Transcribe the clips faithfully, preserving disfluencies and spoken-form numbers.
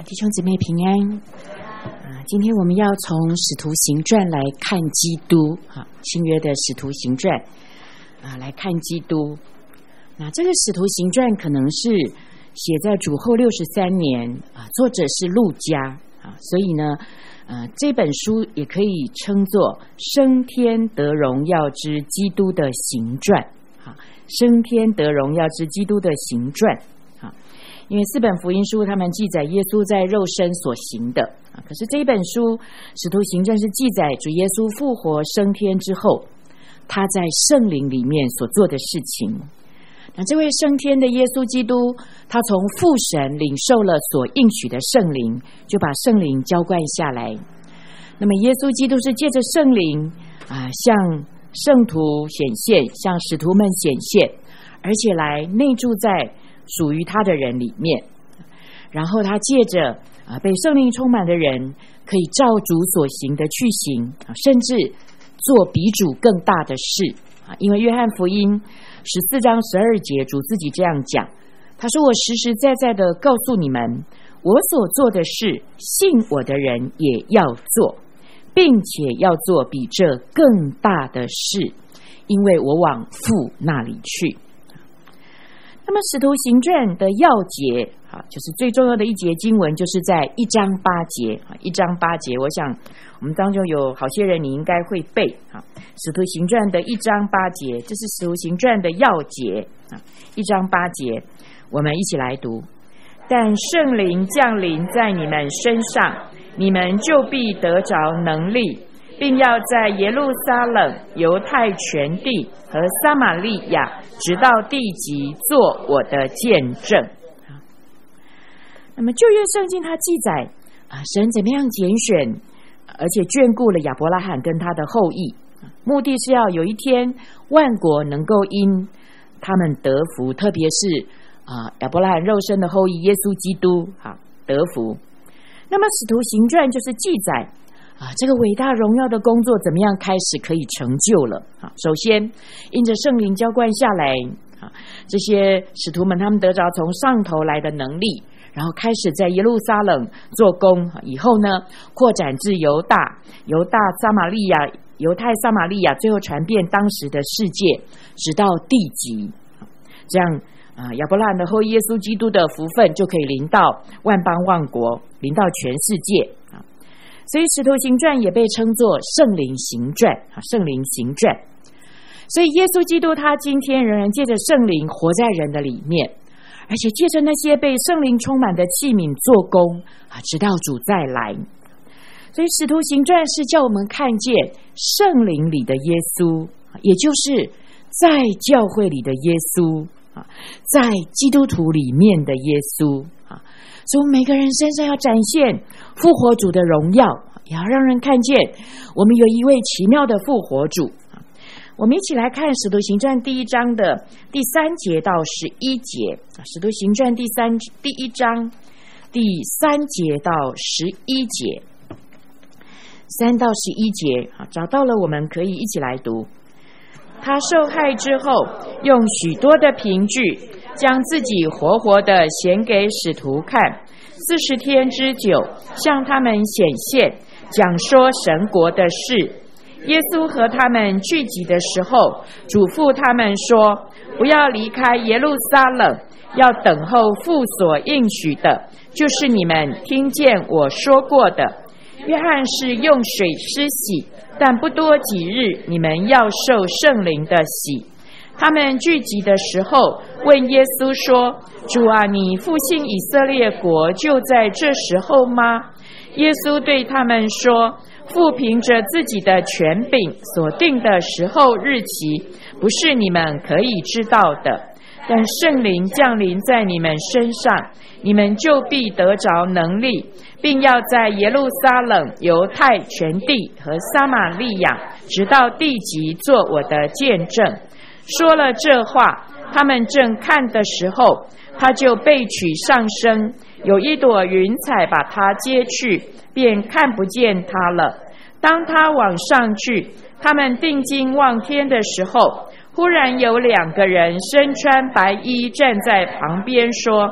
弟兄姊妹平安啊！今天我们要从《使徒行传》来看基督啊，新约的《使徒行传》啊，来看基督。那这个《使徒行传》可能是写在主后六十三年啊，作者是路加啊，所以呢，呃，这本书也可以称作升天得荣耀之基督的行传啊，升天得荣耀之基督的行传。因为四本福音书他们记载耶稣在肉身所行的啊，可是这一本书使徒行传是记载主耶稣复活升天之后他在圣灵里面所做的事情。那这位升天的耶稣基督，他从父神领受了所应许的圣灵，就把圣灵浇灌下来。那么耶稣基督是借着圣灵啊，向圣徒显现，向使徒们显现，而且来内住在属于他的人里面，然后他借着啊被圣灵充满的人，可以照主所行的去行啊，甚至做比主更大的事啊。因为约翰福音十四章十二节，主自己这样讲，他说：“我实实在在的告诉你们，我所做的事，信我的人也要做，并且要做比这更大的事，因为我往父那里去。”那么使徒行传的要节啊，就是最重要的一节经文，就是在一章八节啊，一章八节，我想我们当中有好些人你应该会背啊。使徒行传的一章八节，这是使徒行传的要节啊，一章八节，我们一起来读。但圣灵降临在你们身上，你们就必得着能力，并要在耶路撒冷、犹太全地和撒玛利亚，直到地极，做我的见证。那么旧约圣经它记载啊，神怎么样拣选，而且眷顾了亚伯拉罕跟他的后裔，目的是要有一天万国能够因他们得福，特别是啊亚伯拉罕肉身的后裔耶稣基督啊得福。那么使徒行传就是记载啊，这个伟大荣耀的工作怎么样开始可以成就了啊？首先，因着圣灵浇灌下来啊，这些使徒们他们得着从上头来的能力，然后开始在耶路撒冷做工，以后呢，扩展至犹大、犹大、撒玛利亚、犹太、撒玛利亚，最后传遍当时的世界，直到地极。这样啊，亚伯拉罕的后裔耶稣基督的福分就可以临到万邦万国，临到全世界啊。所以使徒行传也被称作圣灵行传啊，圣灵行传。所以耶稣基督他今天仍然借着圣灵活在人的里面，而且借着那些被圣灵充满的器皿做工啊，直到主再来。所以使徒行传是叫我们看见圣灵里的耶稣，也就是在教会里的耶稣啊，在基督徒里面的耶稣啊。所以我们每个人身上要展现复活主的荣耀，也要让人看见我们有一位奇妙的复活主。我们一起来看使徒行传第一章的第三节到十一节。使徒行传第三第一章第三节到十一节，三到十一节找到了，我们可以一起来读。他受害之后，用许多的凭据将自己活活的显给使徒看，四十天之久，向他们显现，讲说神国的事。耶稣和他们聚集的时候，嘱咐他们说：不要离开耶路撒冷，要等候父所应许的，就是你们听见我说过的。约翰是用水施洗，但不多几日，你们要受圣灵的洗。他们聚集的时候，问耶稣说：主啊，你复兴以色列国就在这时候吗？耶稣对他们说：父凭着自己的权柄所定的时候日期，不是你们可以知道的。但圣灵降临在你们身上，你们就必得着能力，并要在耶路撒冷、犹太全地和撒玛利亚，直到地极，做我的见证。说了这话，他们正看的时候，他就被取上升，有一朵云彩把他接去，便看不见他了。当他往上去，他们定睛望天的时候，忽然有两个人身穿白衣站在旁边说：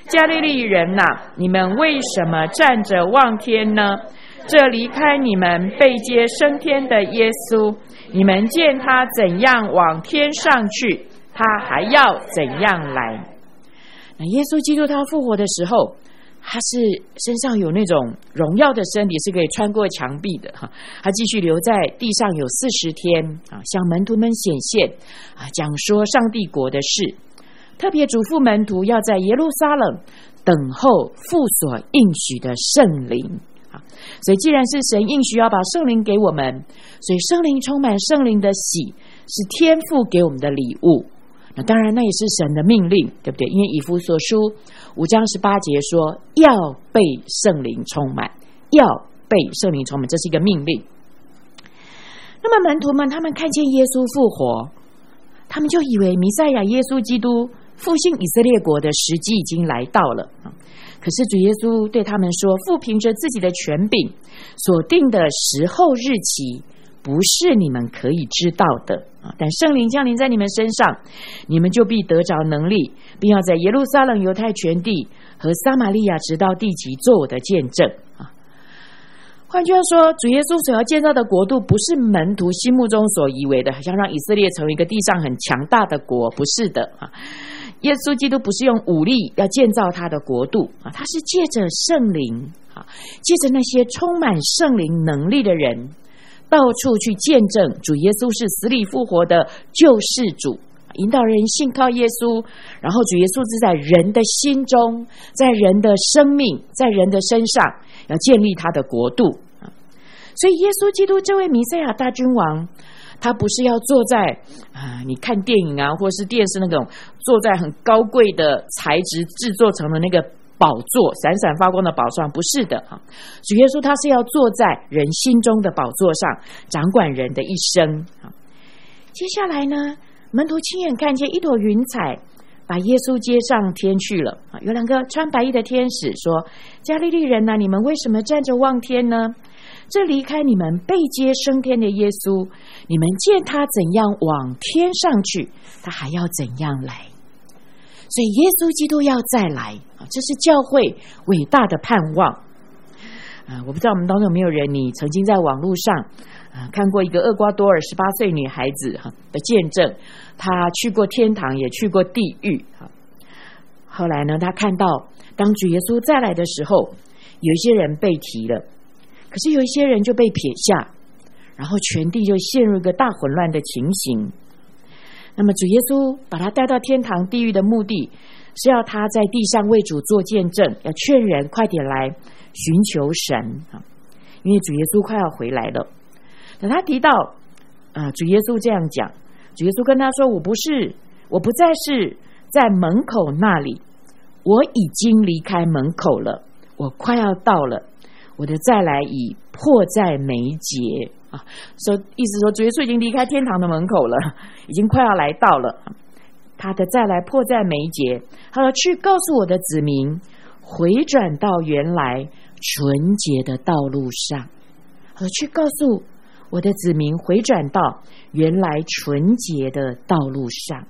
加利利人哪、啊，你们为什么站着望天呢？这离开你们被接升天的耶稣，你们见他怎样往天上去，他还要怎样来。那耶稣基督他复活的时候，他是身上有那种荣耀的身体，是可以穿过墙壁的。他继续留在地上有四十天，向门徒们显现，讲说上帝国的事，特别嘱咐门徒要在耶路撒冷等候父所应许的圣灵。所以既然是神应许要把圣灵给我们，所以圣灵充满圣灵的喜是天父给我们的礼物。那当然那也是神的命令，对不对？因为以弗所书五章十八节说要被圣灵充满，要被圣灵充满，这是一个命令。那么门徒们他们看见耶稣复活，他们就以为弥赛亚耶稣基督复兴以色列国的时机已经来到了。可是主耶稣对他们说，父凭着自己的权柄所定的时候日期不是你们可以知道的，但圣灵降临在你们身上，你们就必得着能力，并要在耶路撒冷、犹太全地和撒玛利亚直到地极做我的见证。换句话说，主耶稣所要建造的国度不是门徒心目中所以为的好像让以色列成为一个地上很强大的国，不是的。耶稣基督不是用武力要建造他的国度，他是借着圣灵，借着那些充满圣灵能力的人，到处去见证主耶稣是死里复活的救世主，引导人信靠耶稣，然后主耶稣是在人的心中，在人的生命，在人的身上要建立他的国度。所以耶稣基督这位弥赛亚大君王，他不是要坐在啊，你看电影啊，或是电视那种坐在很高贵的材质制作成的那个宝座，闪闪发光的宝座上，不是的。主耶稣他是要坐在人心中的宝座上，掌管人的一生。接下来呢，门徒亲眼看见一朵云彩把耶稣接上天去了。有两个穿白衣的天使说，加利利人啊，你们为什么站着望天呢？这离开你们被接升天的耶稣，你们见他怎样往天上去，他还要怎样来。所以耶稣基督要再来，这是教会伟大的盼望。啊，我不知道我们当中有没有人，你曾经在网络上啊看过一个厄瓜多尔十八岁女孩子的见证，她去过天堂，也去过地狱。后来呢，她看到当主耶稣再来的时候，有一些人被提了，可是有一些人就被撇下，然后全地就陷入一个大混乱的情形。那么主耶稣把他带到天堂地狱的目的是要他在地上为主做见证，要劝人快点来寻求神，因为主耶稣快要回来了。等他提到啊，主耶稣这样讲，主耶稣跟他说，我不是我不再是在门口那里，我已经离开门口了，我快要到了，我的再来已迫在眉睫啊！所以意思说，主耶稣已经离开天堂的门口了，已经快要来到了，他的再来迫在眉睫。他说：“去告诉我的子民，回转到原来纯洁的道路上。”他说：“去告诉我的子民，回转到原来纯洁的道路上。”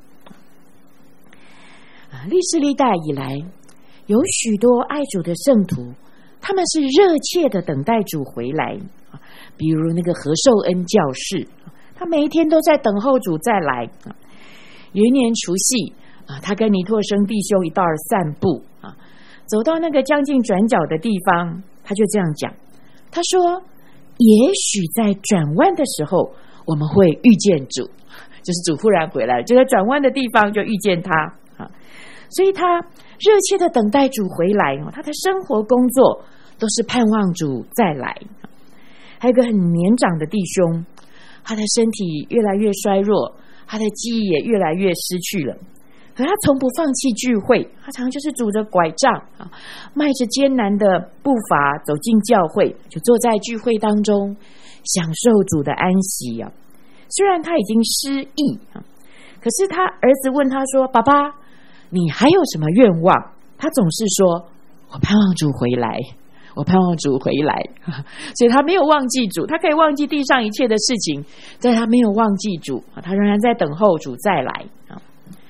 啊，历世历代以来，有许多爱主的圣徒，他们是热切的等待主回来。比如那个何寿恩教士，他每一天都在等候主再来。有一年除夕，他跟尼拓生弟兄一道儿散步，走到那个将近转角的地方，他就这样讲，他说：“也许在转弯的时候，我们会遇见主，就是主忽然回来，就在转弯的地方就遇见他。”所以他热切的等待主回来，他的生活工作都是盼望主再来。还有一个很年长的弟兄，他的身体越来越衰弱，他的记忆也越来越失去了，可他从不放弃聚会，他常常就是拄着拐杖，迈着艰难的步伐走进教会，就坐在聚会当中享受主的安息。虽然他已经失忆，可是他儿子问他说：“爸爸，你还有什么愿望？”他总是说：“我盼望主回来，我盼望主回来。”所以他没有忘记主，他可以忘记地上一切的事情，但他没有忘记主，他仍然在等候主再来。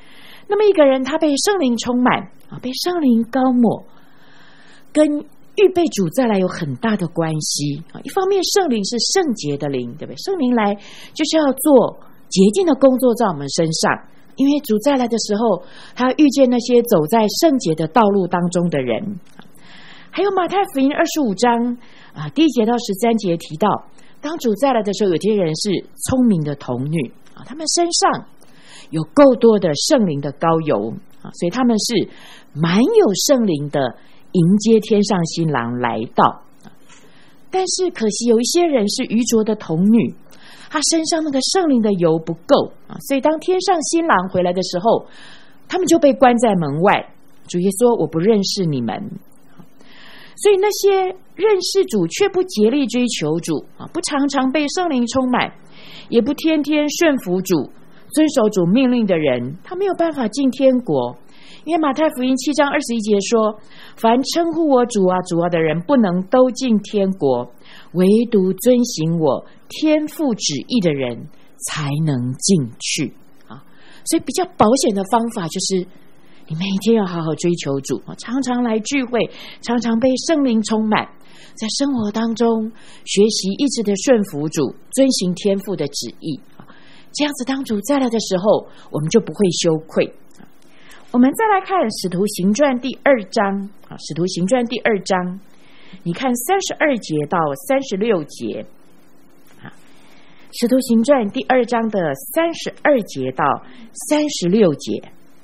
那么一个人他被圣灵充满啊，被圣灵膏抹，跟预备主再来有很大的关系啊。一方面圣灵是圣洁的灵，对不对？圣灵来就是要做洁净的工作在我们身上，因为主再来的时候，他要遇见那些走在圣洁的道路当中的人。还有马太福音二十五章啊，第一节到十三节提到，当主再来的时候，有些人是聪明的童女啊，他们身上有够多的圣灵的膏油啊，所以他们是满有圣灵的迎接天上新郎来到。但是可惜有一些人是愚拙的童女，他身上那个圣灵的油不够啊，所以当天上新郎回来的时候，他们就被关在门外。主耶稣说：“我不认识你们。”所以那些认识主却不竭力追求主啊，不常常被圣灵充满，也不天天顺服主、遵守主命令的人，他没有办法进天国。因为马太福音七章二十一节说：“凡称呼我主啊主啊的人，不能都进天国，唯独遵行我天父旨意的人才能进去。”啊，所以比较保险的方法就是你每天要好好追求主，常常来聚会，常常被圣灵充满，在生活当中学习一直的顺服主，遵行天父的旨意。这样子当主再来的时候，我们就不会羞愧。我们再来看使徒行传第二章，使徒行传第二章，你看三十二节到三十六节，使徒行传第二章的三十二节到三十六节。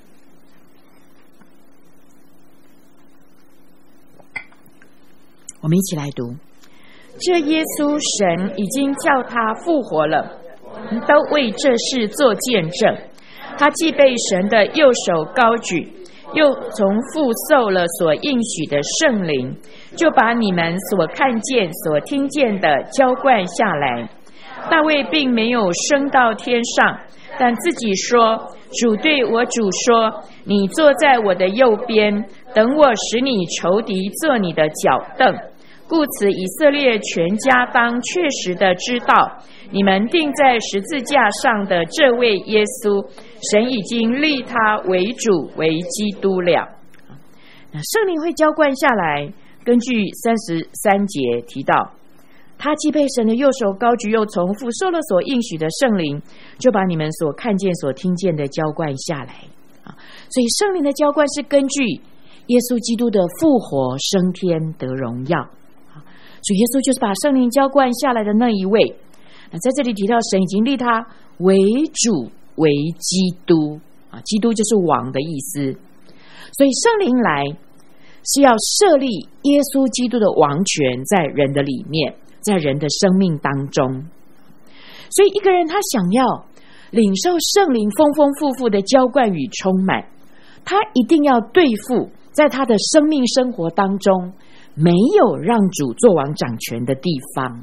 我们一起来读。这耶稣神已经叫他复活了，都为这事做见证。他既被神的右手高举，又从父受了所应许的圣灵，就把你们所看见所听见的浇灌下来。大卫并没有升到天上，但自己说：主对我主说，你坐在我的右边，等我使你仇敌做你的脚凳。故此以色列全家当确实的知道，你们钉在十字架上的这位耶稣，神已经立他为主为基督了。那圣灵会浇灌下来，根据三十三节提到，他既被神的右手高举，又从父受了所应许的圣灵，就把你们所看见所听见的浇灌下来。所以圣灵的浇灌是根据耶稣基督的复活升天得荣耀。主耶稣就是把圣灵浇灌下来的那一位。那在这里提到神已经立他为主为基督啊，基督就是王的意思。所以圣灵来是要设立耶稣基督的王权在人的里面，在人的生命当中。所以一个人他想要领受圣灵丰丰富富的浇灌与充满，他一定要对付在他的生命生活当中没有让主做王掌权的地方。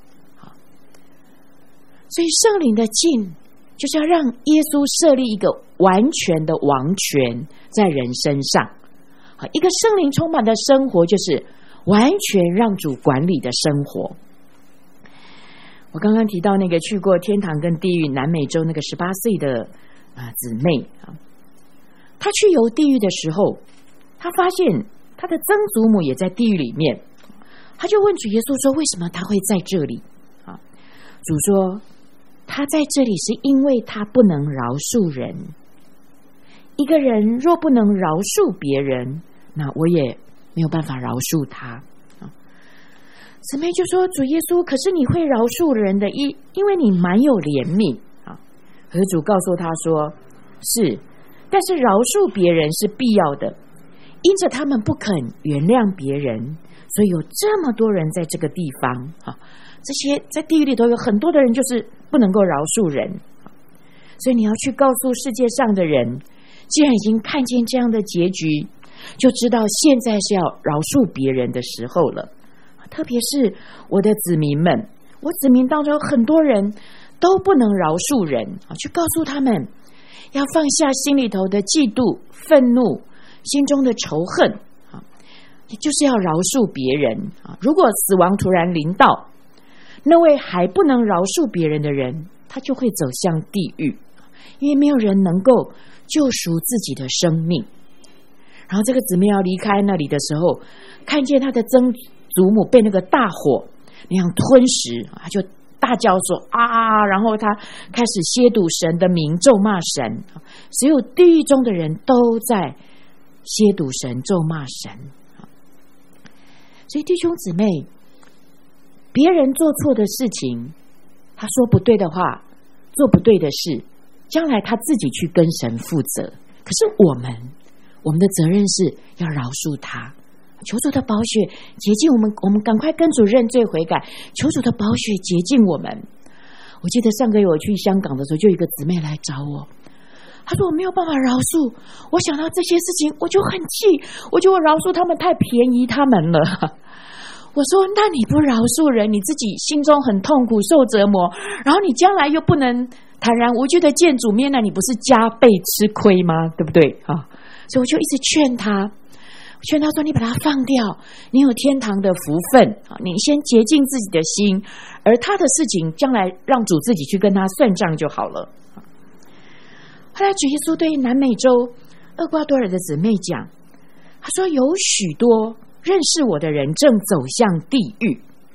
所以圣灵的进就是要让耶稣设立一个完全的王权在人身上。一个圣灵充满的生活就是完全让主管理的生活。我刚刚提到那个去过天堂跟地狱南美洲那个十八岁的啊姊妹啊，她去游地狱的时候，她发现她的曾祖母也在地狱里面，她就问主耶稣说：“为什么她会在这里？”啊，主说：“她在这里是因为她不能饶恕人。一个人若不能饶恕别人，那我也没有办法饶恕他。”姊妹就说：“主耶稣，可是你会饶恕人的，因因为你蛮有怜悯啊。”可是主告诉他说：“是，但是饶恕别人是必要的，因着他们不肯原谅别人，所以有这么多人在这个地方啊。这些在地狱里头有很多的人就是不能够饶恕人，所以你要去告诉世界上的人，既然已经看见这样的结局，就知道现在是要饶恕别人的时候了。特别是我的子民们，我子民当中有很多人都不能饶恕人啊，去告诉他们要放下心里头的嫉妒、愤怒，心中的仇恨啊，也就是要饶恕别人啊。如果死亡突然临到，那位还不能饶恕别人的人，他就会走向地狱。 因为没有人能够救赎自己的生命。然后这个姊妹要离开那里的时候，看见她的曾祖母被那个大火那样吞食，她就大叫说啊，然后她开始亵渎神的名，咒骂神。所有地狱中的人都在亵渎神，咒骂神。所以弟兄姊妹，别人做错的事情，他说不对的话，做不对的事，将来他自己去跟神负责。可是我们我们的责任是要饶恕他，求主的宝血洁净我们，我们赶快跟主认罪悔改，求主的宝血洁净我们。我记得上个月我去香港的时候，就有一个姊妹来找我，她说我没有办法饶恕，我想到这些事情我就很气，我觉得我饶恕他们太便宜他们了。我说那你不饶恕人，你自己心中很痛苦受折磨，然后你将来又不能坦然无惧的见主面，那你不是加倍吃亏吗？对不对啊？所以我就一直劝他，劝他说你把它放掉，你有天堂的福分，你先洁净自己的心，而他的事情将来让主自己去跟他算账就好了。后来主耶稣对南美洲厄瓜多尔的姊妹讲，他说有许多认识我的人正走向地狱。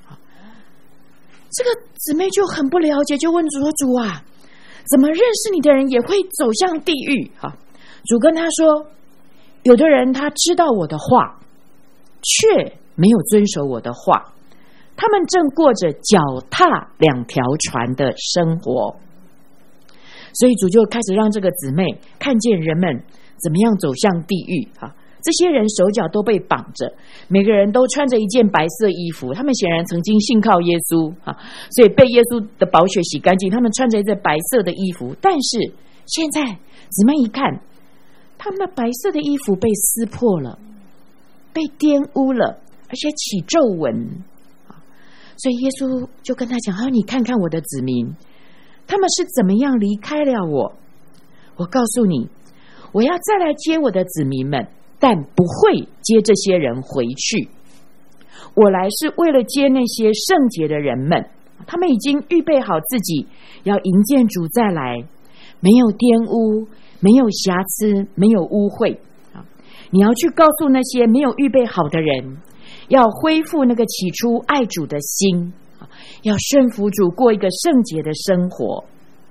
这个姊妹就很不了解，就问主说，主啊，怎么认识你的人也会走向地狱？主跟他说，有的人他知道我的话，却没有遵守我的话，他们正过着脚踏两条船的生活。所以主就开始让这个姊妹看见人们怎么样走向地狱。这些人手脚都被绑着，每个人都穿着一件白色衣服，他们显然曾经信靠耶稣，所以被耶稣的宝血洗干净，他们穿着一件白色的衣服。但是现在姊妹一看，他们的白色的衣服被撕破了，被玷污了，而且起皱纹。所以耶稣就跟他讲，你看看我的子民，他们是怎么样离开了我。我告诉你，我要再来接我的子民们，但不会接这些人回去。我来是为了接那些圣洁的人们，他们已经预备好自己要迎见主再来，没有玷污，没有瑕疵，没有污秽。你要去告诉那些没有预备好的人，要恢复那个起初爱主的心，要顺服主，过一个圣洁的生活。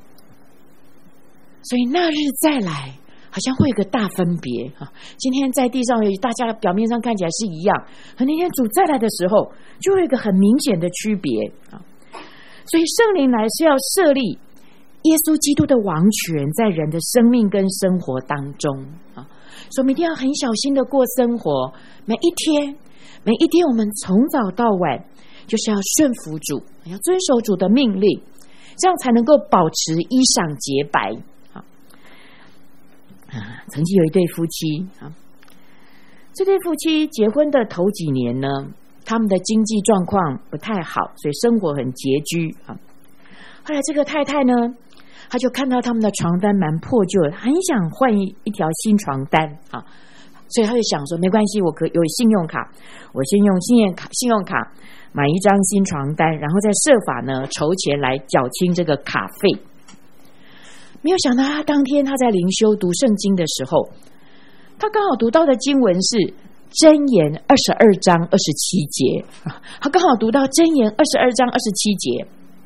所以那日再来好像会有个大分别。今天在地上大家表面上看起来是一样，可那天主再来的时候就会有一个很明显的区别。所以圣灵来是要设立耶稣基督的王权在人的生命跟生活当中。所以我们一定要很小心的过生活，每一天每一天我们从早到晚就是要顺服主，要遵守主的命令，这样才能够保持衣裳洁白。啊，曾经有一对夫妻啊，这对夫妻结婚的头几年呢，他们的经济状况不太好，所以生活很拮据啊。后来这个太太呢，她就看到他们的床单蛮破旧的，很想换一一条新床单啊，所以她就想说，没关系，我可有信用卡，我先用信用卡信用卡买一张新床单，然后再设法呢筹钱来缴清这个卡费。没有想到他当天他在灵修读圣经的时候，他刚好读到的经文是箴言二十二章二十七节，他刚好读到箴言二十二章二十七节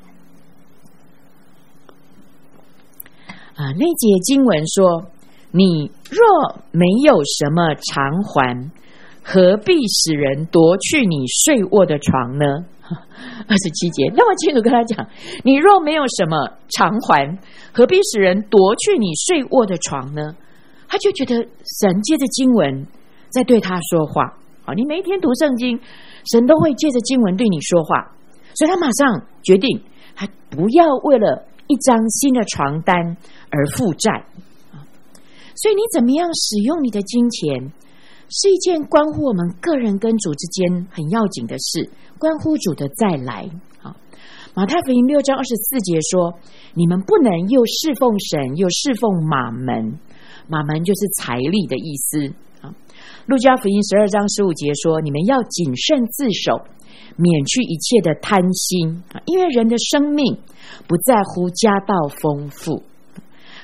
啊，那节经文说，你若没有什么偿还，何必使人夺去你睡卧的床呢？二十七节那么清楚跟他讲，你若没有什么偿还，何必使人夺去你睡卧的床呢？他就觉得神借着经文在对他说话。好，你每一天读圣经，神都会借着经文对你说话，所以他马上决定他不要为了一张新的床单而负债。所以你怎么样使用你的金钱，是一件关乎我们个人跟主之间很要紧的事，关乎主的再来。马太福音六章二十四节说，你们不能又侍奉神又侍奉马门，马门就是财力的意思。路加福音十二章十五节说，你们要谨慎自守，免去一切的贪心，因为人的生命不在乎家道丰富。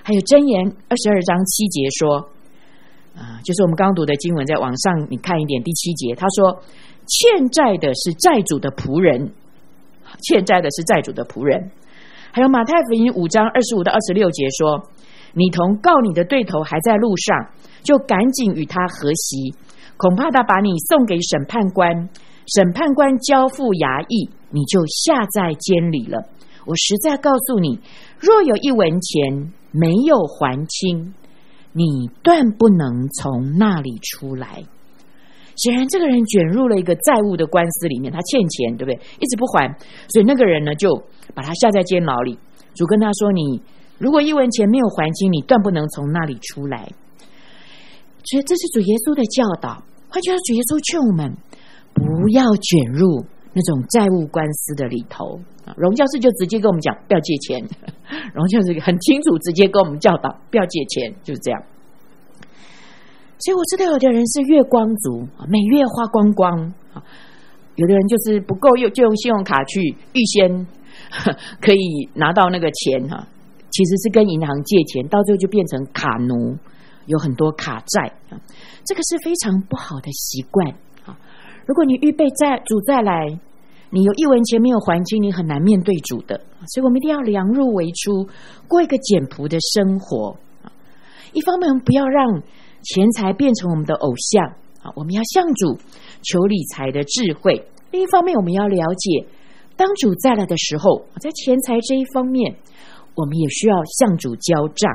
还有箴言二十二章七节说，啊、呃，就是我们刚刚读的经文，在网上你看一点，第七节他说，欠债的是债主的仆人，欠债的是债主的仆人。还有马太福音五章二十五到二十六节说，你同告你的对头还在路上，就赶紧与他和席，恐怕他把你送给审判官，审判官交付衙役，你就下在监里了。我实在告诉你，若有一文钱没有还清，你断不能从那里出来。显然这个人卷入了一个债务的官司里面，他欠钱，对不对？一直不还，所以那个人呢就把他下在监牢里。主跟他说，你如果一文钱没有还清，你断不能从那里出来。所以这是主耶稣的教导。换句话说，主耶稣劝我们不要卷入那种债务官司的里头。荣教士就直接跟我们讲不要借钱，荣教士很清楚直接跟我们教导不要借钱，就是这样。所以我知道有的人是月光族，每月花光光，有的人就是不够又就用信用卡去预先可以拿到那个钱，其实是跟银行借钱，到最后就变成卡奴，有很多卡债，这个是非常不好的习惯。如果你预备债主再来，你有一文钱没有还清，你很难面对主的。所以我们一定要量入为出，过一个简朴的生活。一方面不要让钱财变成我们的偶像，我们要向主求理财的智慧。另一方面我们要了解，当主再来的时候，在钱财这一方面我们也需要向主交账。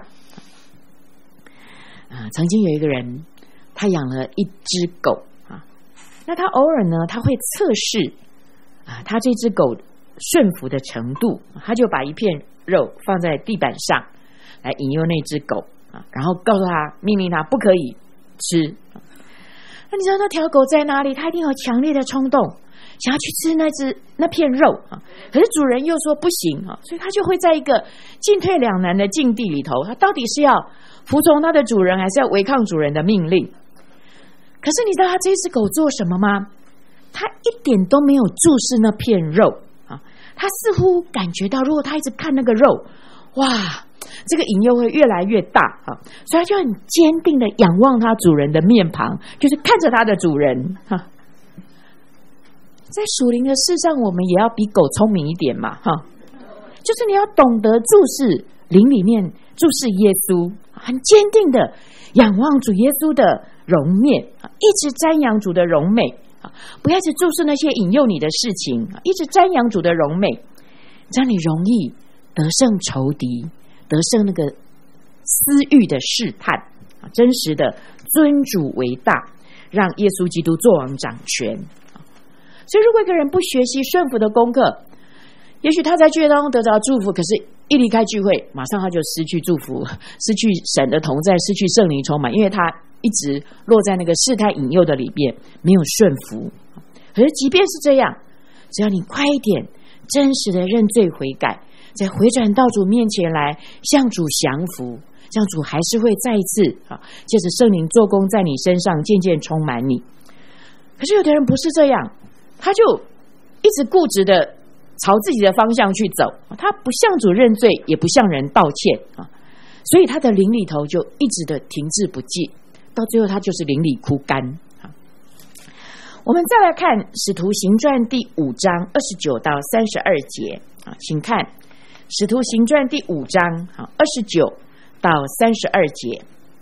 啊，曾经有一个人，他养了一只狗啊，那他偶尔呢，他会测试啊，他这只狗顺服的程度，他就把一片肉放在地板上来引诱那只狗啊，然后告诉他，命令他不可以吃。那你知道那条狗在哪里？他一定有强烈的冲动，想要去吃那只那片肉啊，可是主人又说不行啊，所以他就会在一个进退两难的境地里头，他到底是要服从他的主人，还是要违抗主人的命令？可是你知道他这只狗做什么吗？他一点都没有注视那片肉啊，他似乎感觉到，如果他一直看那个肉，哇，这个引诱会越来越大啊，所以他就很坚定的仰望他主人的面庞，就是看着他的主人哈。在属灵的事上，我们也要比狗聪明一点嘛哈，就是你要懂得注视灵里面，注视耶稣，很坚定的仰望主耶稣的容面，一直瞻仰主的荣美，不要只注视那些引诱你的事情，一直瞻仰主的荣美，这样你容易得胜仇敌，得胜那个私欲的试探，真实的尊主为大，让耶稣基督作王掌权。所以如果一个人不学习顺服的功课，也许他在聚会当中得到祝福，可是一离开聚会，马上他就失去祝福，失去神的同在，失去圣灵充满，因为他一直落在那个试探引诱的里面，没有顺服。可是即便是这样，只要你快一点，真实的认罪悔改，再回转到主面前来向主降服，这样主还是会再一次借着圣灵做工在你身上，渐渐充满你。可是有的人不是这样，他就一直固执的朝自己的方向去走，他不向主认罪，也不向人道歉啊，所以他的灵里头就一直的停滞不进，到最后他就是灵里枯干。我们再来看使徒行传第五章二十九到三十二节啊，请看使徒行传第五章二十九到三十二节。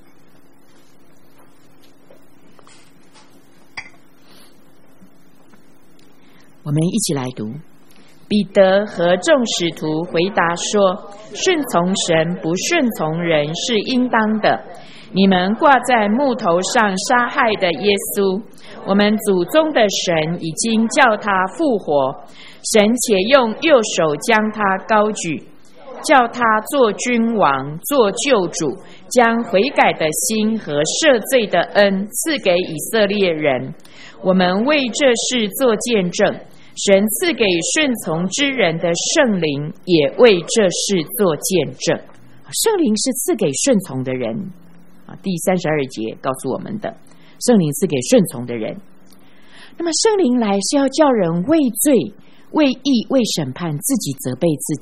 我们一起来读。彼得和众使徒回答说，顺从神不顺从人是应当的。你们挂在木头上杀害的耶稣，我们祖宗的神已经叫他复活，神且用右手将他高举，叫他做君王，做救主，将悔改的心和赦罪的恩赐给以色列人。我们为这事做见证，神赐给顺从之人的圣灵也为这事做见证。圣灵是赐给顺从的人，第三十二节告诉我们的，圣灵赐给顺从的人。那么圣灵来是要叫人为罪、为义、为审判自己责备自己，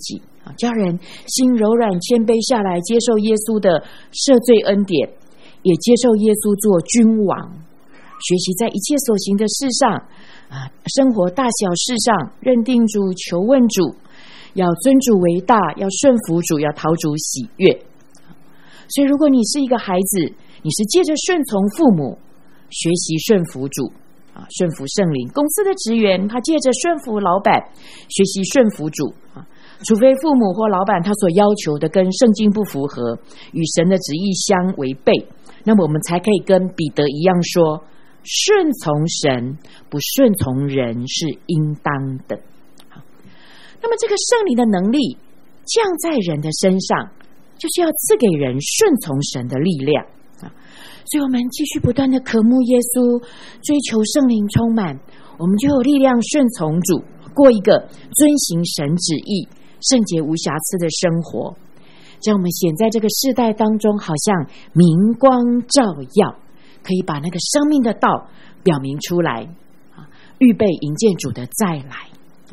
叫人心柔软谦卑下来，接受耶稣的赦罪恩典，也接受耶稣做君王，学习在一切所行的事上啊，生活大小事上认定主，求问主，要尊主为大，要顺服主，要讨主喜悦。所以如果你是一个孩子，你是借着顺从父母学习顺服主啊，顺服圣灵。公司的职员他借着顺服老板学习顺服主啊，除非父母或老板他所要求的跟圣经不符合，与神的旨意相违背，那么我们才可以跟彼得一样说，顺从神不顺从人是应当的。好，那么这个圣灵的能力降在人的身上，就是要赐给人顺从神的力量啊！所以我们继续不断的渴慕耶稣，追求圣灵充满，我们就有力量顺从主，过一个遵行神旨意、圣洁无瑕疵的生活。这样我们显在这个世代当中，好像明光照耀，可以把那个生命的道表明出来啊，预备迎接主的再来。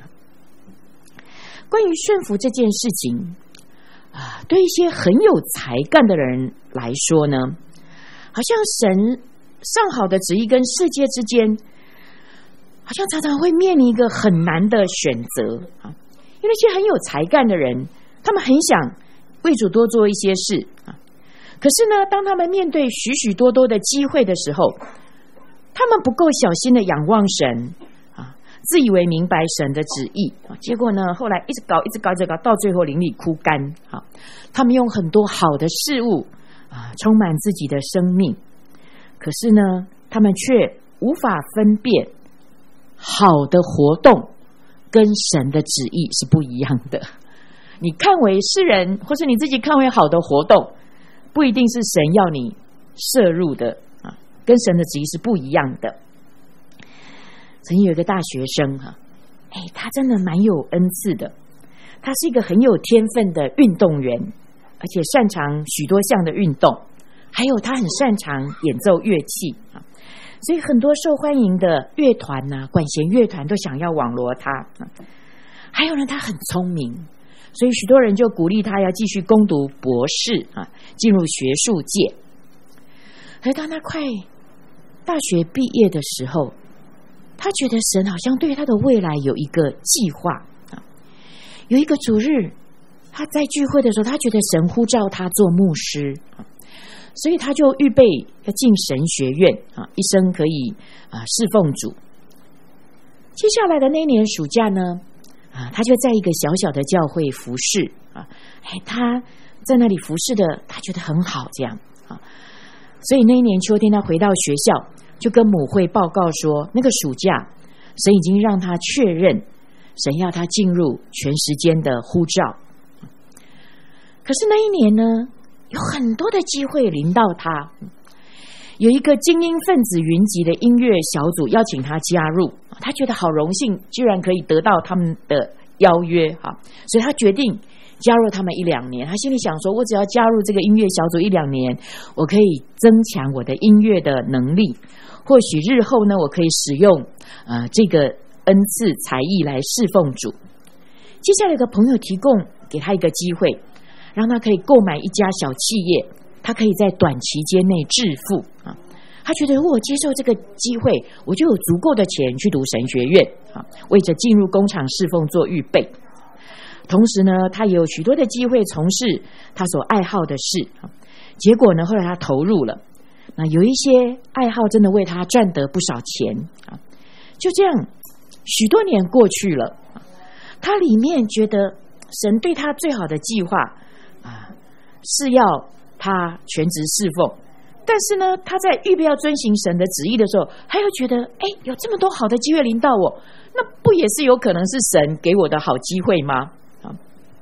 关于顺服这件事情啊，对一些很有才干的人来说呢，好像神上好的旨意跟世界之间，好像常常会面临一个很难的选择啊。因为那些很有才干的人，他们很想为主多做一些事啊，可是呢，当他们面对许许多多的机会的时候，他们不够小心的仰望神啊，自以为明白神的旨意啊，结果呢，后来一直搞，一直搞，一直搞，到最后灵里枯干啊。他们用很多好的事物啊，充满自己的生命，可是呢，他们却无法分辨好的活动跟神的旨意是不一样的。你看为世人，或是你自己看为好的活动，不一定是神要你摄入的啊，跟神的旨意是不一样的。曾经有一个大学生哈、啊，哎，他真的蛮有恩赐的，他是一个很有天分的运动员，而且擅长许多项的运动，还有他很擅长演奏乐器啊，所以很多受欢迎的乐团呐、啊，管弦乐团都想要网罗他啊。还有呢，他很聪明，所以许多人就鼓励他要继续攻读博士啊，进入学术界。而当他快大学毕业的时候，他觉得神好像对他的未来有一个计划啊。有一个主日，他在聚会的时候，他觉得神呼召他做牧师啊，所以他就预备要进神学院啊，一生可以啊侍奉主。接下来的那一年暑假呢，啊，他就在一个小小的教会服侍啊，哎，他在那里服侍的，他觉得很好，这样啊，所以那一年秋天，他回到学校，就跟母会报告说，那个暑假，神已经让他确认，神要他进入全时间的呼召。可是那一年呢，有很多的机会临到他，有一个精英分子云集的音乐小组邀请他加入，他觉得好荣幸，居然可以得到他们的邀约哈，所以他决定加入他们一两年。他心里想说，我只要加入这个音乐小组一两年，我可以增强我的音乐的能力，或许日后呢，我可以使用呃这个恩赐才艺来侍奉主。接下来有个朋友提供给他一个机会，让他可以购买一家小企业，他可以在短期间内致富啊。他觉得如果我接受这个机会，我就有足够的钱去读神学院啊，为着进入工厂侍奉做预备。同时呢，他也有许多的机会从事他所爱好的事啊。结果呢，后来他投入了，那有一些爱好真的为他赚得不少钱啊。就这样，许多年过去了，他里面觉得神对他最好的计划啊，是要他全职侍奉。但是呢，他在预备要遵行神的旨意的时候，他又觉得，哎，有这么多好的机会临到我，那不也是有可能是神给我的好机会吗？啊，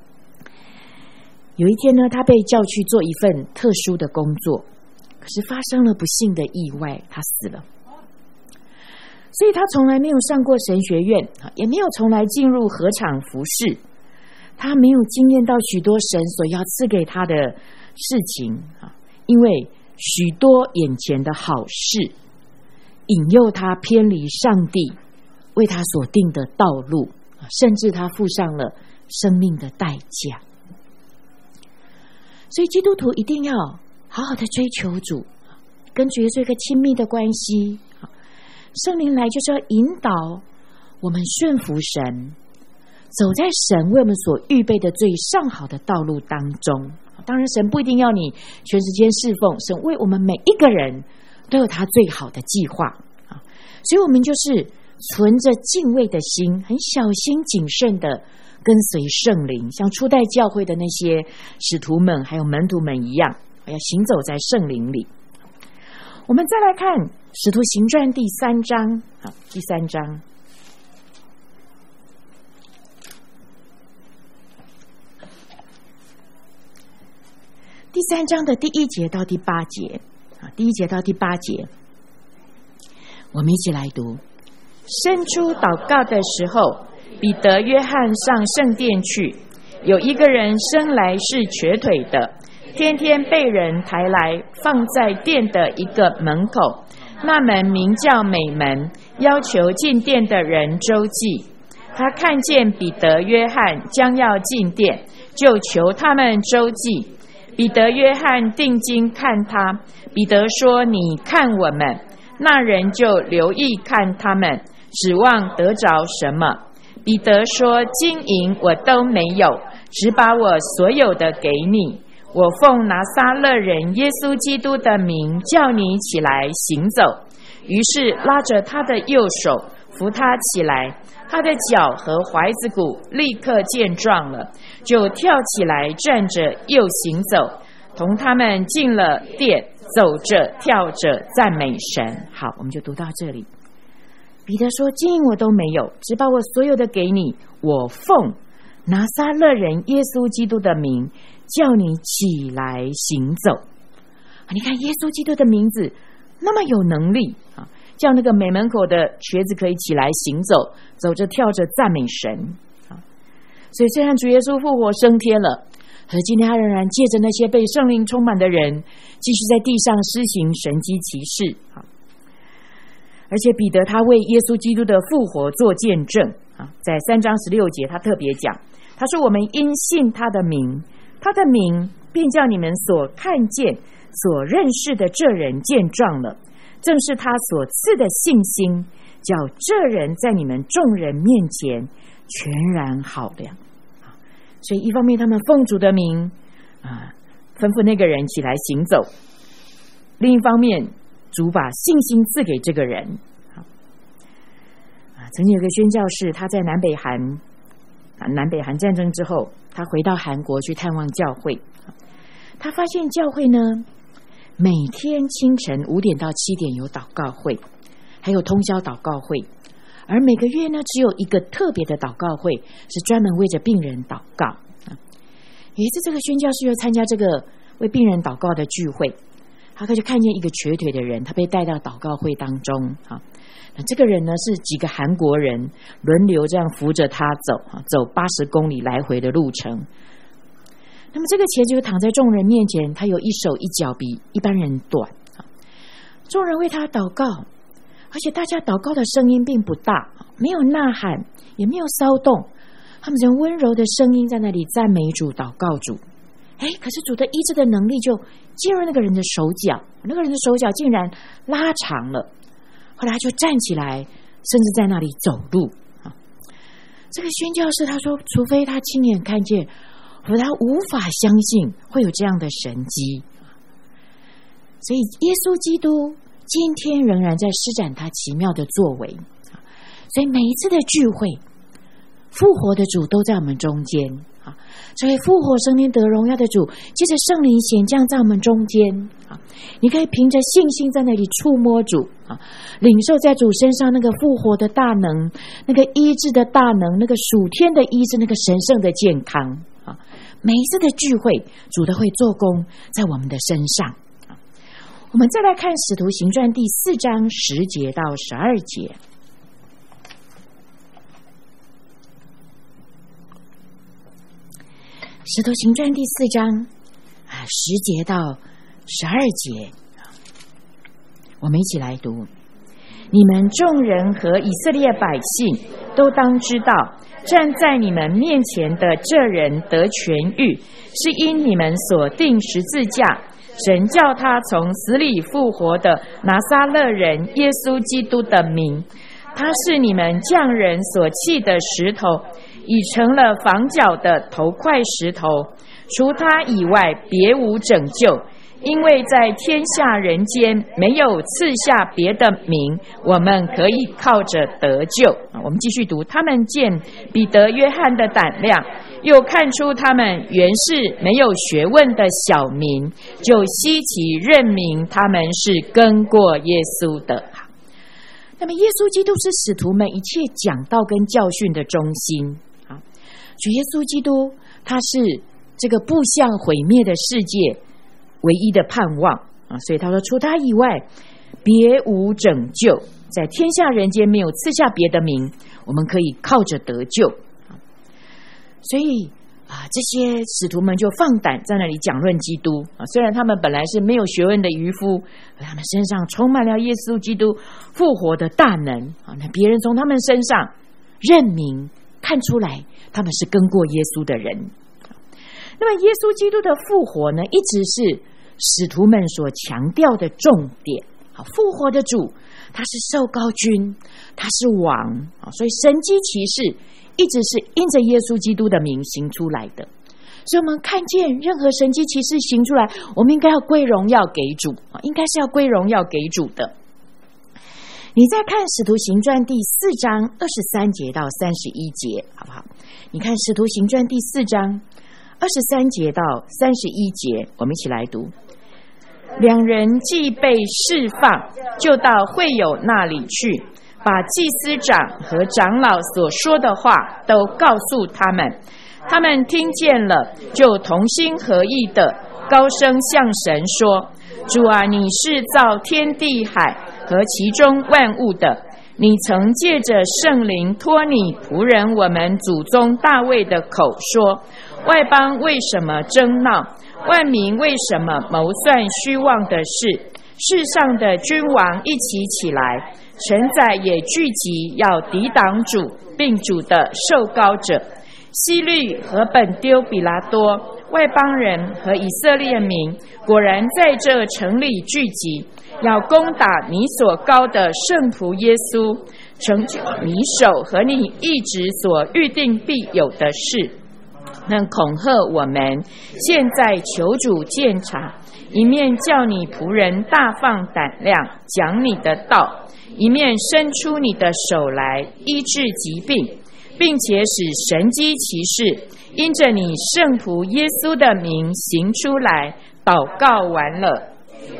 有一天呢，他被叫去做一份特殊的工作，可是发生了不幸的意外，他死了。所以他从来没有上过神学院，也没有从来进入合场服侍，他没有经验到许多神所要赐给他的事情啊，因为许多眼前的好事引诱他偏离上帝为他所定的道路，甚至他付上了生命的代价。所以基督徒一定要好好的追求主，跟主有一个亲密的关系。圣灵来就是要引导我们顺服神，走在神为我们所预备的最上好的道路当中。当然神不一定要你全时间侍奉，神为我们每一个人都有他最好的计划。所以我们就是存着敬畏的心，很小心谨慎的跟随圣灵，像初代教会的那些使徒们还有门徒们一样，要行走在圣灵里。我们再来看使徒行传第三章，第三章第三章的第一节到第八节，第一节到第八节，我们一起来读。伸出祷告的时候，彼得、约翰上圣殿去，有一个人生来是瘸腿的，天天被人抬来放在殿的一个门口，那门名叫美门，要求进殿的人周济。他看见彼得、约翰将要进殿，就求他们周济。彼得、约翰定睛看他，彼得说：你看我们。那人就留意看他们，指望得着什么。彼得说：金银我都没有，只把我所有的给你。我奉拿撒勒人耶稣基督的名叫你起来行走。于是拉着他的右手扶他起来，他的脚和踝子骨立刻健壮了，就跳起来站着又行走，同他们进了殿，走着跳着赞美神。好，我们就读到这里。彼得说：金银我都没有，只把我所有的给你。我奉拿撒勒人耶稣基督的名叫你起来行走。你看耶稣基督的名字那么有能力啊，叫那个美门口的瘸子可以起来行走，走着跳着赞美神啊。所以虽然主耶稣复活升天了，可是今天他仍然借着那些被圣灵充满的人，继续在地上施行神迹奇事啊。而且彼得他为耶稣基督的复活做见证啊，在三章十六节他特别讲，他说我们因信他的名，他的名便叫你们所看见所认识的这人健壮了，正是他所赐的信心，叫这人在你们众人面前全然好了。所以一方面他们奉主的名啊，吩咐那个人起来行走，另一方面主把信心赐给这个人啊。曾经有个宣教士，他在南北韩啊南北韩战争之后，他回到韩国去探望教会，他发现教会呢每天清晨五点到七点有祷告会，还有通宵祷告会，而每个月呢只有一个特别的祷告会，是专门为着病人祷告。有一次这个宣教士又参加这个为病人祷告的聚会，他就看见一个瘸腿的人，他被带到祷告会当中啊。那这个人呢是几个韩国人轮流这样扶着他走啊，走八十公里来回的路程。那么这个瘸子就躺在众人面前，他有一手一脚比一般人短啊。众人为他祷告，而且大家祷告的声音并不大，没有呐喊，也没有骚动，他们只用温柔的声音在那里赞美主、祷告主。哎，可是主的医治的能力就进入那个人的手脚，那个人的手脚竟然拉长了，后来他就站起来，甚至在那里走路啊。这个宣教士他说，除非他亲眼看见，否则他无法相信会有这样的神迹。所以耶稣基督今天仍然在施展他奇妙的作为，所以每一次的聚会，复活的主都在我们中间。所以复活升天得荣耀的主，借着圣灵显降在我们中间。你可以凭着信心在那里触摸主，领受在主身上那个复活的大能，那个医治的大能，那个属天的医治，那个神圣的健康。每一次的聚会，主都会做工在我们的身上。我们再来看使徒行传第四章十节到十二节。使徒行传第四章啊十节到十二节，我们一起来读。你们众人和以色列百姓都当知道，站在你们面前的这人得痊愈，是因你们所定十字架，神叫他从死里复活的拿撒勒人耶稣基督的名。他是你们匠人所弃的石头，已成了房角的头块石头。除他以外，别无拯救。因为在天下人间没有赐下别的名，我们可以靠着得救。我们继续读，他们见彼得、约翰的胆量，又看出他们原是没有学问的小民，就稀奇认明他们是跟过耶稣的。那么耶稣基督是使徒们一切讲道跟教训的中心。主耶稣基督他是这个步向毁灭的世界唯一的盼望啊，所以他说除他以外别无拯救，在天下人间没有赐下别的名，我们可以靠着得救。所以啊，这些使徒们就放胆在那里讲论基督啊，虽然他们本来是没有学问的渔夫，他们身上充满了耶稣基督复活的大能啊，那别人从他们身上认明看出来他们是跟过耶稣的人。那么耶稣基督的复活呢，一直是使徒们所强调的重点。复活的主他是受膏君，他是王，所以神迹奇事一直是因着耶稣基督的名行出来的。所以我们看见任何神迹奇事行出来，我们应该要归荣耀给主，应该是要归荣耀给主的。你再看使徒行传第四章二十三节到三十一节好不好？你看使徒行传第四章二十三节到三十一节，我们一起来读。两人既被释放，就到会友那里去，把祭司长和长老所说的话都告诉他们。他们听见了，就同心合意的高声向神说：主啊，你是造天地海和其中万物的，你曾借着圣灵托你仆人我们祖宗大卫的口说，外邦为什么争闹？万民为什么谋算虚妄的事？世上的君王一起起来，臣宰也聚集，要抵挡主，并主的受膏者。希律和本丢比拉多、外邦人和以色列民，果然在这城里聚集，要攻打你所膏的圣仆耶稣，成就你手和你一直所预定必有的事。能恐吓我们，现在求主鉴察，一面叫你仆人大放胆量讲你的道，一面伸出你的手来医治疾病，并且使神迹奇事因着你圣仆耶稣的名行出来。祷告完了，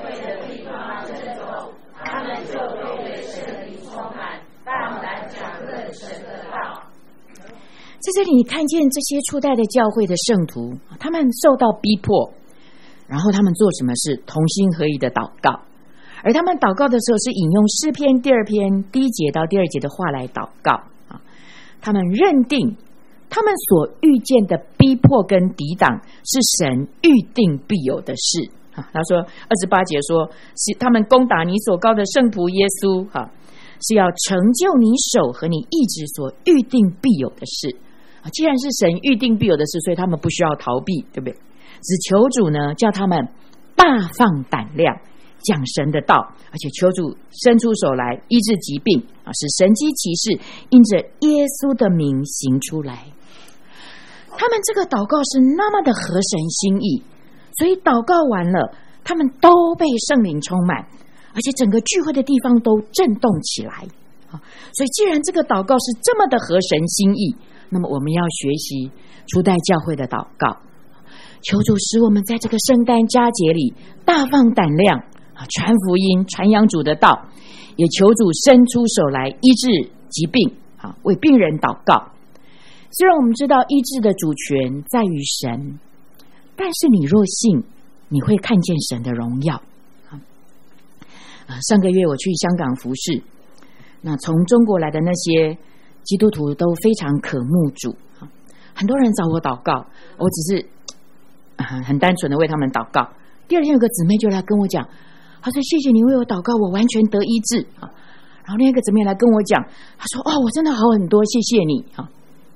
他们就都被圣灵充满，大胆讲论神的道。在这里你看见这些初代的教会的圣徒，他们受到逼迫，然后他们做什么事？同心合意的祷告。而他们祷告的时候是引用诗篇第二篇第一节到第二节的话来祷告。他们认定他们所遇见的逼迫跟抵挡是神预定必有的事。他说二十八节说，是他们攻打你所膏的圣仆耶稣，是要成就你手和你意志所预定必有的事。既然是神预定必有的事，所以他们不需要逃避，对不对？只求主呢，叫他们大放胆量讲神的道，而且求主伸出手来医治疾病，使神迹奇事因着耶稣的名行出来。他们这个祷告是那么的合神心意，所以祷告完了，他们都被圣灵充满，而且整个聚会的地方都震动起来。所以既然这个祷告是这么的合神心意，那么我们要学习初代教会的祷告，求主使我们在这个圣诞佳节里大放胆量，传福音，传扬主的道，也求主伸出手来医治疾病，为病人祷告。虽然我们知道医治的主权在于神，但是你若信，你会看见神的荣耀。上个月我去香港服侍，那从中国来的那些基督徒都非常渴慕主，很多人找我祷告，我只是很单纯的为他们祷告。第二天有个姊妹就来跟我讲，她说谢谢你为我祷告，我完全得医治。 然后另一个姊妹来跟我讲，她说哦，我真的好很多，谢谢你啊。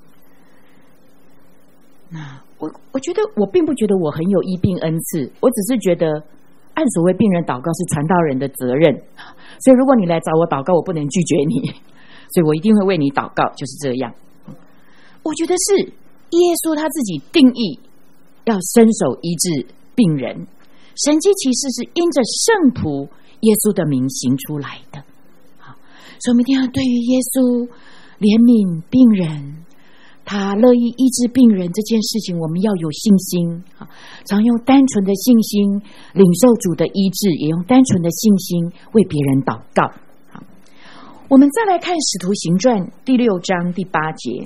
那我我觉得我并不觉得我很有医病恩赐，我只是觉得按所谓病人祷告是传道人的责任，所以如果你来找我祷告，我不能拒绝你，所以我一定会为你祷告，就是这样。我觉得是耶稣他自己定义要伸手医治病人，神迹奇事是因着圣仆耶稣的名行出来的。好，所以我们一定要对于耶稣怜悯病人，他乐意医治病人这件事情，我们要有信心，常用单纯的信心领受主的医治，也用单纯的信心为别人祷告。好，我们再来看使徒行传第六章第八节。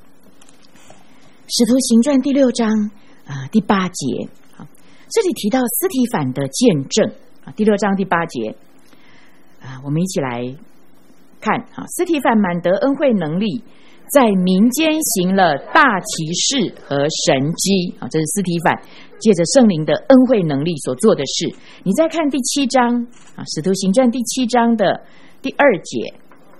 使徒行传第六章、呃、第八节，这里提到司提反的见证，第六章第八节，我们一起来看。司提反满得恩惠能力，在民间行了大奇事和神迹，这是司提反借着圣灵的恩惠能力所做的事。你再看第七章，使徒行传第七章的第二节，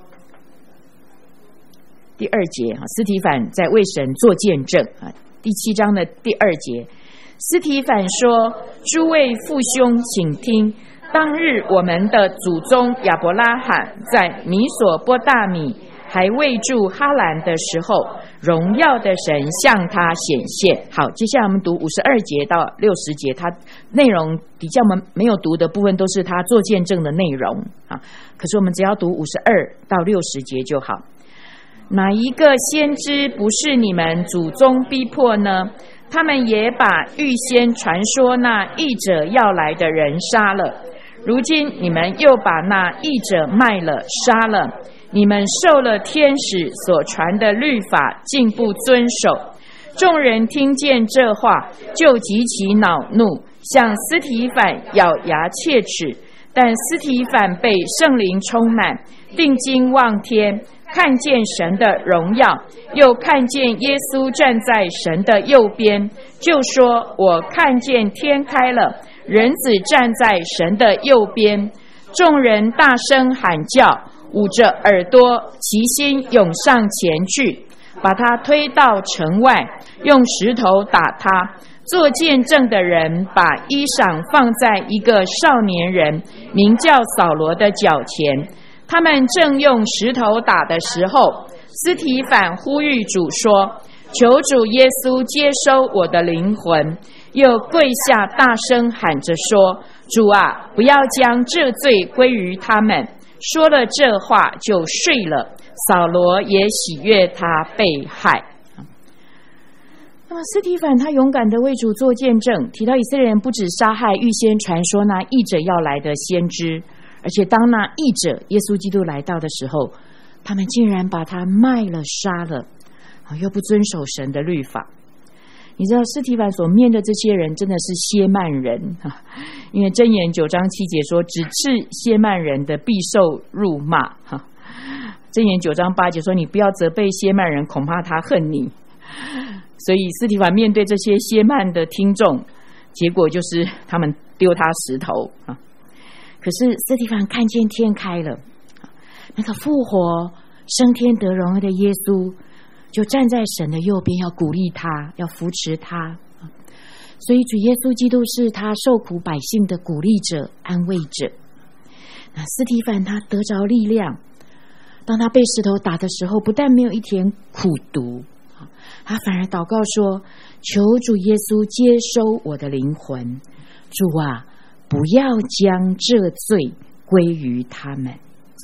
第二节，司提反在为神做见证，第七章的第二节，司提反说：诸位父兄请听，当日我们的祖宗亚伯拉罕在米索波大米还未住哈兰的时候，荣耀的神向他显现。好，接下来我们读五十二节到六十节，它内容底下我们没有读的部分都是他做见证的内容啊。可是我们只要读五十二到六十节就好。哪一个先知不是你们祖宗逼迫呢？他们也把预先传说那义者要来的人杀了，如今你们又把那义者卖了杀了，你们受了天使所传的律法，竟不遵守。众人听见这话，就极其恼怒，向司提反咬牙切齿。但司提反被圣灵充满，定睛望天，看见神的荣耀，又看见耶稣站在神的右边，就说：我看见天开了，人子站在神的右边。众人大声喊叫，捂着耳朵，齐心涌上前去，把他推到城外，用石头打他。做见证的人把衣裳放在一个少年人名叫扫罗的脚前，他们正用石头打的时候，司提反呼吁主说：求主耶稣接收我的灵魂，又跪下大声喊着说：主啊，不要将这罪归于他们。说了这话就睡了，扫罗也喜悦他被害。那么司提反他勇敢的为主做见证，提到以色列人不止杀害预先传说那义者要来的先知，而且当那义者耶稣基督来到的时候，他们竟然把他卖了杀了，又不遵守神的律法。你知道司提反所面对这些人真的是歇慢人，因为箴言九章七节说：只斥歇慢人的必受辱骂。箴言九章八节说：你不要责备歇慢人，恐怕他恨你。所以司提反面对这些歇慢的听众，结果就是他们丢他石头。可是司提反看见天开了，那个复活升天得荣耀的耶稣就站在神的右边，要鼓励他，要扶持他。所以主耶稣基督是他受苦百姓的鼓励者、安慰者。那司提反他得着力量，当他被石头打的时候，不但没有一点苦毒，他反而祷告说：求主耶稣接收我的灵魂，主啊，不要将这罪归于他们。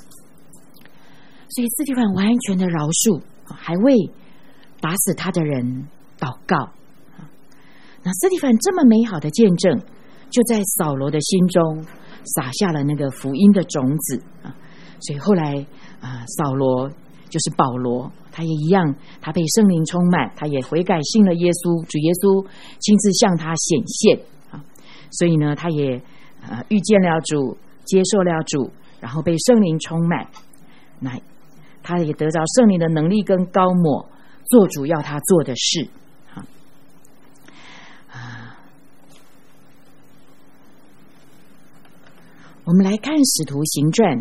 所以司提反完全的饶恕，还为打死他的人祷告。那司提反这么美好的见证，就在扫罗的心中撒下了那个福音的种子。所以后来扫罗就是保罗，他也一样，他被圣灵充满，他也悔改信了耶稣，主耶稣亲自向他显现。所以呢，他也遇见了主，接受了主，然后被圣灵充满。那他也得着圣灵的能力跟膏抹，做主要他做的事。我们来看使徒行传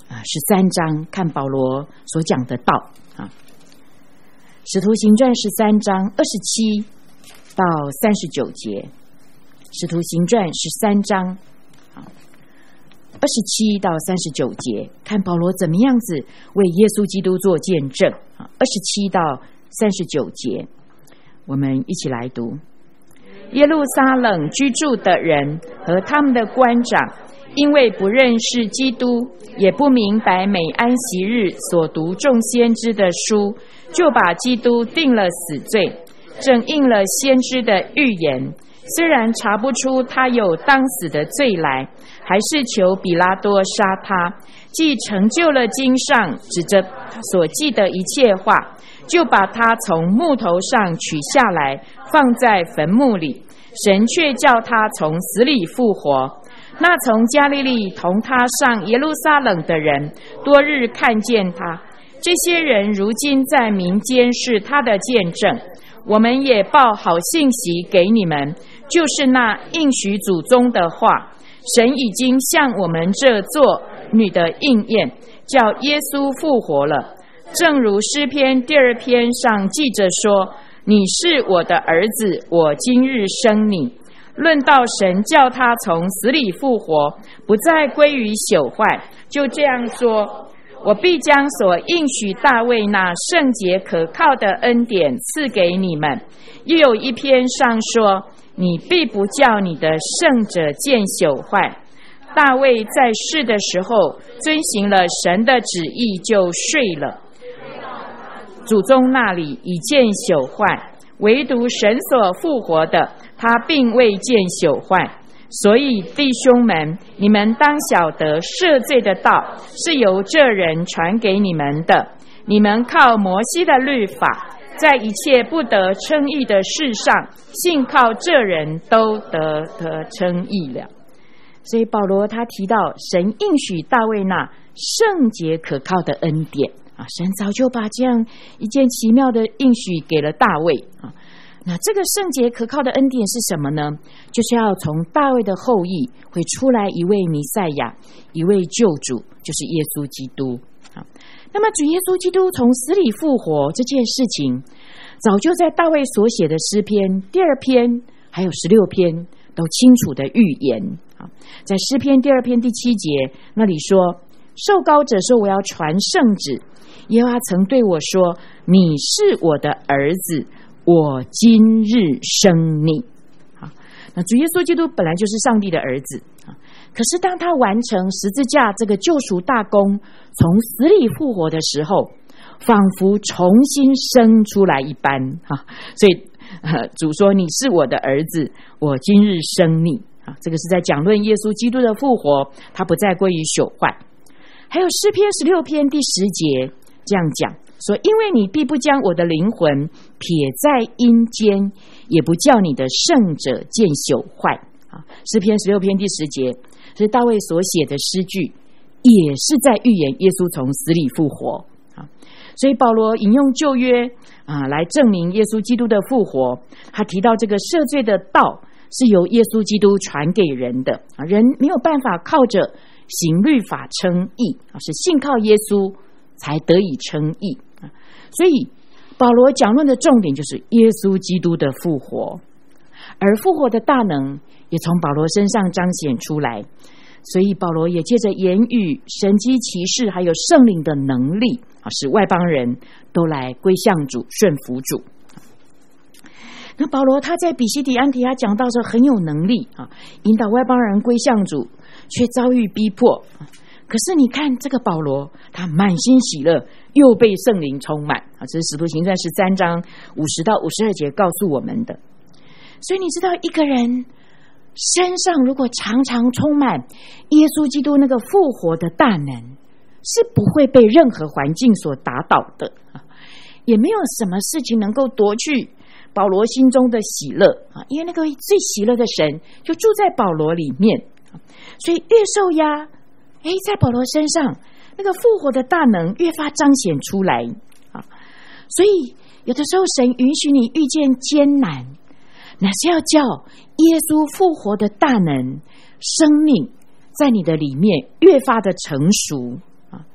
啊十三章看保罗所讲的道啊，使徒行传十三章二十七到三十九节，使徒行传十三章二十七到三十九节，看保罗怎么样子为耶稣基督做见证啊。二十七到三十九节，我们一起来读。耶路撒冷居住的人和他们的官长，因为不认识基督，也不明白每安息日所读众先知的书，就把基督定了死罪，正应了先知的预言。虽然查不出他有当死的罪来，还是求比拉多杀他。既成就了经上指着所记的一切话，就把他从木头上取下来，放在坟墓里。神却叫他从死里复活。那从加利利同他上耶路撒冷的人，多日看见他。这些人如今在民间是他的见证。我们也报好信息给你们，就是那应许祖宗的话，神已经向我们这做女的应验，叫耶稣复活了。正如诗篇第二篇上记着说，你是我的儿子，我今日生你。论到神叫他从死里复活，不再归于朽坏，就这样说，我必将所应许大卫那圣洁可靠的恩典赐给你们。又有一篇上说，你必不叫你的圣者见朽坏。大卫在世的时候遵行了神的旨意，就睡了。祖宗那里已见朽坏，唯独神所复活的，他并未见朽坏。所以弟兄们，你们当晓得赦罪的道是由这人传给你们的。你们靠摩西的律法，在一切不得称义的事上，信靠这人都得得称义了。所以保罗他提到神应许大卫那圣洁可靠的恩典啊，神早就把这样一件奇妙的应许给了大卫啊。那这个圣洁可靠的恩典是什么呢？就是要从大卫的后裔会出来一位弥赛亚，一位救主，就是耶稣基督。好，那么主耶稣基督从死里复活这件事情，早就在大卫所写的诗篇第二篇还有十六篇都清楚的预言。好，在诗篇第二篇第七节那里说，受膏者说，我要传圣旨，耶和华曾对我说，你是我的儿子，我今日生你。好，那主耶稣基督本来就是上帝的儿子，可是当他完成十字架这个救赎大功，从死里复活的时候，仿佛重新生出来一般。所以主说，你是我的儿子，我今日生你。这个是在讲论耶稣基督的复活，他不再归于朽坏。还有诗篇十六篇第十节这样讲说，因为你必不将我的灵魂撇在阴间，也不叫你的圣者见朽坏。诗篇十六篇第十节是大卫所写的诗句，也是在预言耶稣从死里复活。所以保罗引用旧约啊，来证明耶稣基督的复活。他提到这个赦罪的道是由耶稣基督传给人的，人没有办法靠着行律法称义，是信靠耶稣才得以称义。所以保罗讲论的重点就是耶稣基督的复活，而复活的大能也从保罗身上彰显出来。所以保罗也借着言语、神迹奇事还有圣灵的能力，使外邦人都来归向主，顺服主。那保罗他在比西底安提亚讲道时很有能力啊，引导外邦人归向主，却遭遇逼迫。可是你看这个保罗，他满心喜乐，又被圣灵充满啊，这是使徒行传十三章五十到五十二节告诉我们的。所以你知道，一个人身上如果常常充满耶稣基督那个复活的大能，是不会被任何环境所打倒的，也没有什么事情能够夺去保罗心中的喜乐，因为那个最喜乐的神就住在保罗里面。所以越受压，诶，在保罗身上那个复活的大能越发彰显出来。所以有的时候神允许你遇见艰难，那是要叫耶稣复活的大能生命在你的里面越发的成熟啊。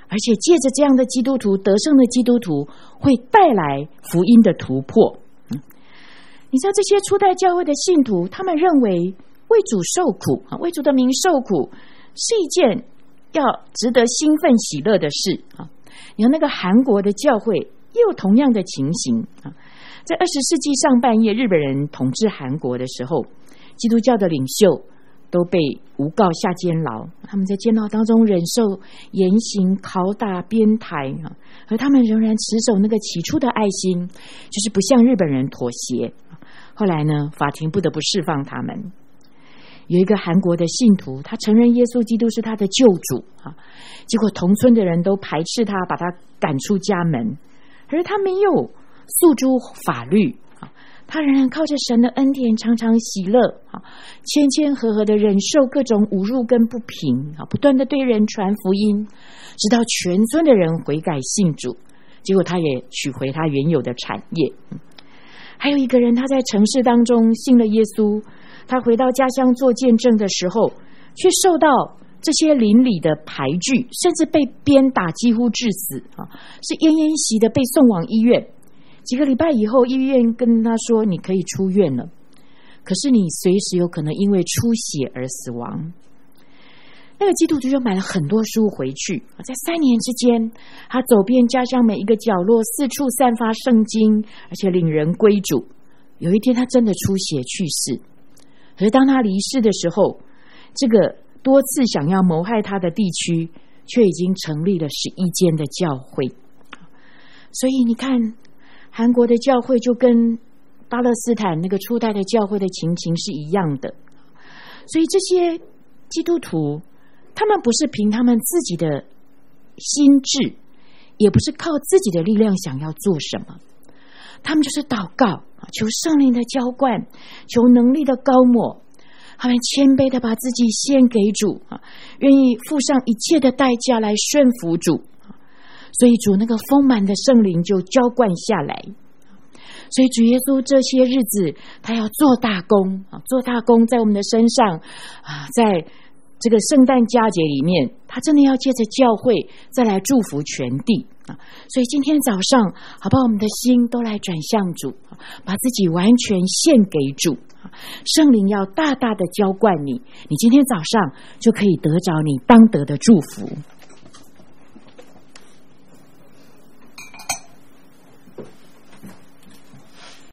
而且借着这样的基督徒，得胜的基督徒会带来福音的突破。嗯，你知道这些初代教会的信徒，他们认为为主受苦，为主的名受苦是一件要值得兴奋喜乐的事啊。你看那个韩国的教会也有同样的情形啊。在二十世纪上半叶，日本人统治韩国的时候，基督教的领袖都被诬告下监牢，他们在监牢当中忍受严刑拷打鞭台，而他们仍然持守那个起初的爱心，就是不向日本人妥协。后来呢，法庭不得不释放他们。有一个韩国的信徒，他承认耶稣基督是他的救主，结果同村的人都排斥他，把他赶出家门，而他没有诉诸法律，他仍然靠着神的恩典常常喜乐，谦谦和和的忍受各种侮辱跟不平，不断的对人传福音，直到全村的人悔改信主，结果他也取回他原有的产业。还有一个人，他在城市当中信了耶稣，他回到家乡做见证的时候，却受到这些邻里的排拒，甚至被鞭打几乎致死，是奄奄息的被送往医院。几个礼拜以后，医院跟他说你可以出院了，可是你随时有可能因为出血而死亡。那个基督徒就买了很多书回去，在三年之间，他走遍家乡每一个角落，四处散发圣经，而且领人归主。有一天他真的出血去世，可是当他离世的时候，这个多次想要谋害他的地区却已经成立了十一间的教会。所以你看，韩国的教会就跟巴勒斯坦那个初代的教会的情形是一样的。所以这些基督徒，他们不是凭他们自己的心智，也不是靠自己的力量想要做什么，他们就是祷告，求圣灵的浇灌，求能力的膏抹，他们谦卑的把自己献给主，愿意付上一切的代价来顺服主，所以主那个丰满的圣灵就浇灌下来。所以主耶稣这些日子他要做大功，做大功在我们的身上，在这个圣诞佳节里面，他真的要借着教会再来祝福全地。所以今天早上好把我们的心都来转向主，把自己完全献给主，圣灵要大大的浇灌你，你今天早上就可以得着你当得的祝福。